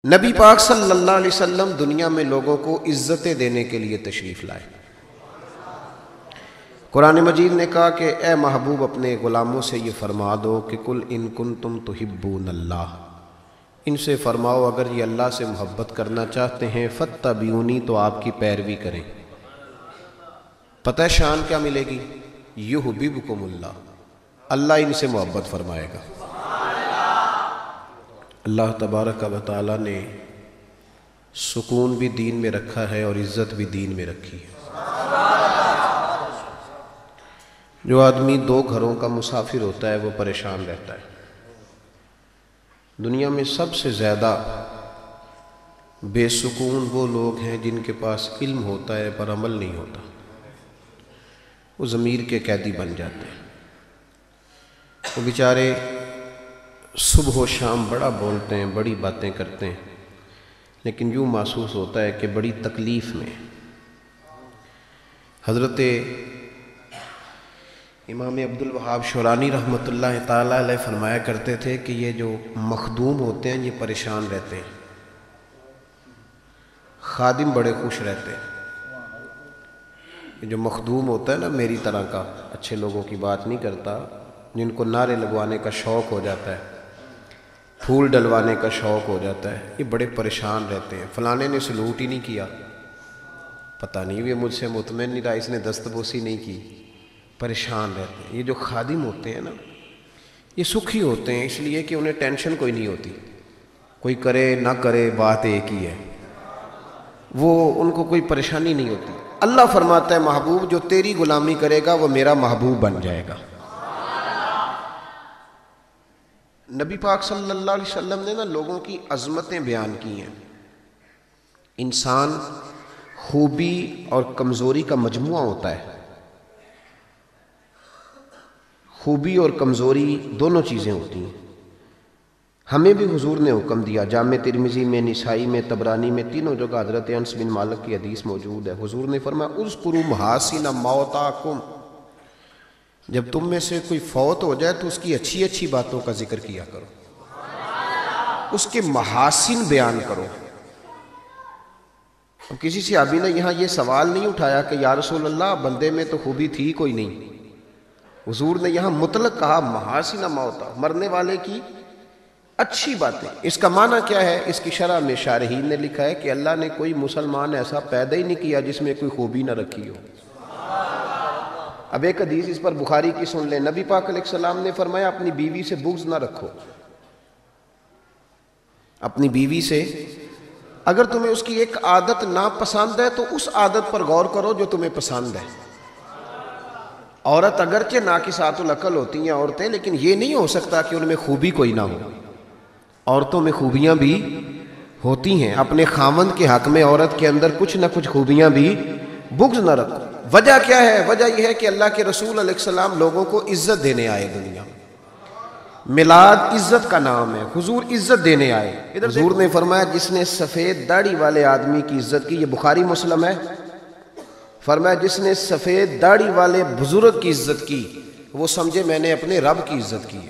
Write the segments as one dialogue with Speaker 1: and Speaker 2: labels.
Speaker 1: نبی پاک صلی اللہ علیہ وسلم دنیا میں لوگوں کو عزتیں دینے کے لیے تشریف لائے۔ قرآن مجید نے کہا کہ اے محبوب اپنے غلاموں سے یہ فرما دو کہ قل ان کنتم تحبون اللہ، ان سے فرماؤ اگر یہ اللہ سے محبت کرنا چاہتے ہیں فاتبعونی، تو آپ کی پیروی کریں۔ پتہ ہے شان کیا ملے گی؟ یحببکم اللہ، اللہ ان سے محبت فرمائے گا۔ اللہ تبارک و تعالیٰ نے سکون بھی دین میں رکھا ہے اور عزت بھی دین میں رکھی ہے۔ جو آدمی دو گھروں کا مسافر ہوتا ہے وہ پریشان رہتا ہے۔ دنیا میں سب سے زیادہ بے سکون وہ لوگ ہیں جن کے پاس علم ہوتا ہے پر عمل نہیں ہوتا، وہ ضمیر کے قیدی بن جاتے ہیں۔ وہ بیچارے صبح و شام بڑا بولتے ہیں، بڑی باتیں کرتے ہیں، لیکن یوں محسوس ہوتا ہے کہ بڑی تکلیف میں۔ حضرت امام عبدالوہاب شورانی رحمۃ اللہ تعالیٰ علیہ فرمایا کرتے تھے کہ یہ جو مخدوم ہوتے ہیں یہ پریشان رہتے ہیں، خادم بڑے خوش رہتے ہیں۔ یہ جو مخدوم ہوتا ہے نا میری طرح کا، اچھے لوگوں کی بات نہیں کرتا، جن کو نعرے لگوانے کا شوق ہو جاتا ہے، پھول ڈلوانے کا شوق ہو جاتا ہے، یہ بڑے پریشان رہتے ہیں۔ فلانے نے سلوٹ ہی نہیں کیا، پتہ نہیں یہ مجھ سے مطمئن نہیں رہا، اس نے دستبوسی نہیں کی، پریشان رہتے ہیں۔ یہ جو خادم ہوتے ہیں نا یہ سکھی ہوتے ہیں، اس لیے کہ انہیں ٹینشن کوئی نہیں ہوتی، کوئی کرے نہ کرے بات ایک ہی ہے، وہ ان کو کوئی پریشانی نہیں ہوتی۔ اللہ فرماتا ہے محبوب جو تیری غلامی کرے گا وہ میرا محبوب بن جائے گا۔ نبی پاک صلی اللہ علیہ وسلم نے نا لوگوں کی عظمتیں بیان کی ہیں۔ انسان خوبی اور کمزوری کا مجموعہ ہوتا ہے، خوبی اور کمزوری دونوں چیزیں ہوتی ہیں۔ ہمیں بھی حضور نے حکم دیا، جامع ترمذی میں، نسائی میں، طبرانی میں، تینوں جگہ حضرت انس بن مالک کی حدیث موجود ہے۔ حضور نے فرمایا اذکروا محاسن موتاکم، جب تم میں سے کوئی فوت ہو جائے تو اس کی اچھی اچھی باتوں کا ذکر کیا کرو، اس کے محاسن بیان کرو۔ اب کسی صحابی نے یہاں یہ سوال نہیں اٹھایا کہ یا رسول اللہ بندے میں تو خوبی تھی کوئی نہیں۔ حضور نے یہاں مطلق کہا محاسن موتا، مرنے والے کی اچھی باتیں۔ اس کا معنی کیا ہے؟ اس کی شرح میں شارحین نے لکھا ہے کہ اللہ نے کوئی مسلمان ایسا پیدا ہی نہیں کیا جس میں کوئی خوبی نہ رکھی ہو۔ اب ایک حدیث اس پر بخاری کی سن لیں، نبی پاک علیہ السلام نے فرمایا اپنی بیوی سے بغض نہ رکھو۔ اپنی بیوی سے اگر تمہیں اس کی ایک عادت ناپسند ہے تو اس عادت پر غور کرو جو تمہیں پسند ہے۔ عورت اگرچہ ناقصات العقل ہوتی ہیں عورتیں، لیکن یہ نہیں ہو سکتا کہ ان میں خوبی کوئی نہ ہو۔ عورتوں میں خوبیاں بھی ہوتی ہیں، اپنے خاوند کے حق میں عورت کے اندر کچھ نہ کچھ خوبیاں بھی، بغض نہ رکھو۔ وجہ کیا ہے؟ وجہ یہ ہے کہ اللہ کے رسول علیہ السلام لوگوں کو عزت دینے آئے دنیا میں۔ میلاد عزت کا نام ہے، حضور عزت دینے آئے۔ حضور نے فرمایا جس نے سفید داڑھی والے آدمی کی عزت کی، یہ بخاری مسلم ہے، فرمایا جس نے سفید داڑھی والے بزرگ کی عزت کی وہ سمجھے میں نے اپنے رب کی عزت کی ہے۔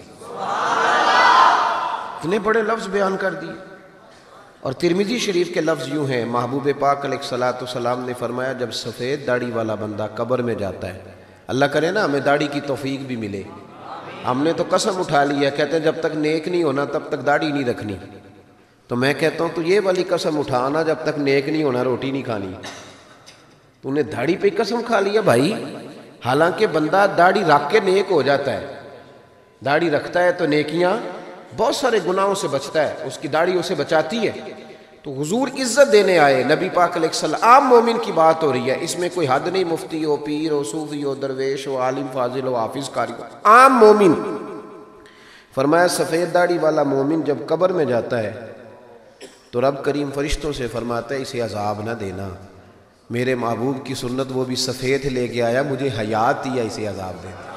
Speaker 1: اتنے بڑے لفظ بیان کر دیے۔ اور ترمذی شریف کے لفظ یوں ہیں، محبوب پاک علیہ الصلوۃ والسلام نے فرمایا جب سفید داڑھی والا بندہ قبر میں جاتا ہے، اللہ کرے نا ہمیں داڑھی کی توفیق بھی ملے، ہم نے تو قسم اٹھا لی ہے، کہتے ہیں جب تک نیک نہیں ہونا تب تک داڑھی نہیں رکھنی، تو میں کہتا ہوں تو یہ والی قسم اٹھانا جب تک نیک نہیں ہونا روٹی نہیں کھانی۔ تو نے داڑھی پہ قسم کھا لیا بھائی، حالانکہ بندہ داڑھی رکھ کے نیک ہو جاتا ہے، داڑھی رکھتا ہے تو نیکیاں، بہت سارے گناہوں سے بچتا ہے، اس کی داڑھی اسے بچاتی ہے۔ تو حضور عزت دینے آئے، نبی پاک علیہ السلام، عام مومن کی بات ہو رہی ہے، اس میں کوئی حد نہیں، مفتی ہو، پیر ہو، صوفی ہو، درویش ہو، عالم فاضل ہو، حافظ قاری ہو، عام مومن۔ فرمایا سفید داڑھی والا مومن جب قبر میں جاتا ہے تو رب کریم فرشتوں سے فرماتا ہے اسے عذاب نہ دینا، میرے محبوب کی سنت وہ بھی سفید لے کے آیا، مجھے حیات دیا، اسے عذاب دینا۔